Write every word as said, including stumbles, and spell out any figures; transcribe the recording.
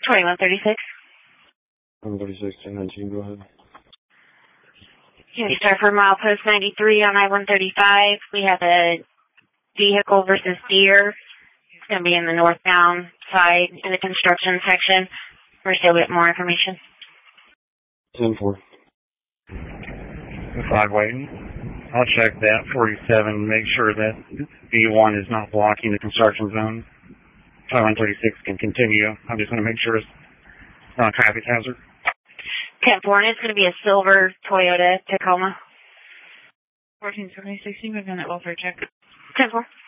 twenty-one thirty-six. one thirty-six, ten nineteen, go ahead. Can you start for milepost ninety-three on I one thirty-five? We have a vehicle versus deer. It's going to be in the northbound side in the construction section. We're still getting more information. ten four. five waiting. I'll check that forty-seven, make sure that B one is not blocking the construction zone. twenty-one thirty-six can continue. I'm just going to make sure it's not a traffic hazard. ten four, and it's going to be a silver Toyota Tacoma. fourteen seventy-six, you move in at welfare check. ten four.